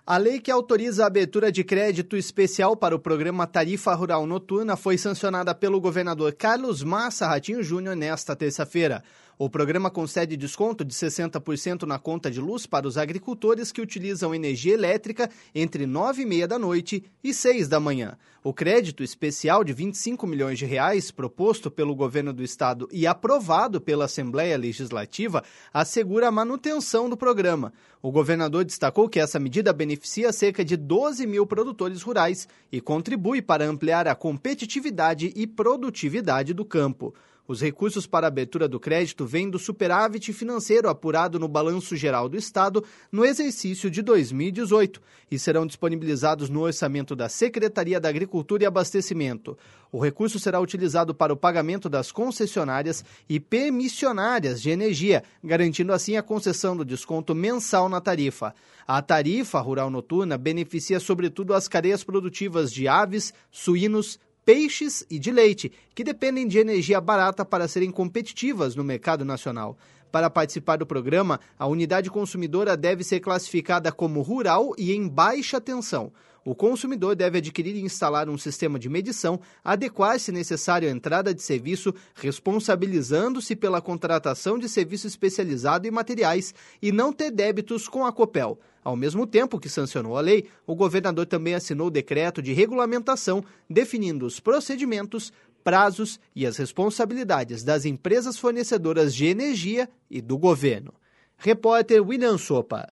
A lei que autoriza a abertura de crédito especial para o programa Tarifa Rural Noturna foi sancionada pelo governador Carlos Massa Ratinho Júnior nesta terça-feira. O programa concede desconto de 60% na conta de luz para os agricultores que utilizam energia elétrica entre 9h30 da noite e 6 da manhã. O crédito especial de R$ 25 milhões proposto pelo governo do estado e aprovado pela Assembleia Legislativa assegura a manutenção do programa. O governador destacou que essa medida beneficia cerca de 12 mil produtores rurais e contribui para ampliar a competitividade e produtividade do campo. Os recursos para a abertura do crédito vêm do superávit financeiro apurado no Balanço Geral do Estado no exercício de 2018 e serão disponibilizados no orçamento da Secretaria da Agricultura e Abastecimento. O recurso será utilizado para o pagamento das concessionárias e permissionárias de energia, garantindo assim a concessão do desconto mensal na tarifa. A tarifa rural noturna beneficia sobretudo as cadeias produtivas de aves, suínos, peixes e de leite, que dependem de energia barata para serem competitivas no mercado nacional. Para participar do programa, a unidade consumidora deve ser classificada como rural e em baixa tensão. O consumidor deve adquirir e instalar um sistema de medição, adequar, se necessário, a entrada de serviço, responsabilizando-se pela contratação de serviço especializado e materiais e não ter débitos com a Copel. Ao mesmo tempo que sancionou a lei, o governador também assinou o decreto de regulamentação, definindo os procedimentos, prazos e as responsabilidades das empresas fornecedoras de energia e do governo. Repórter William Sopa.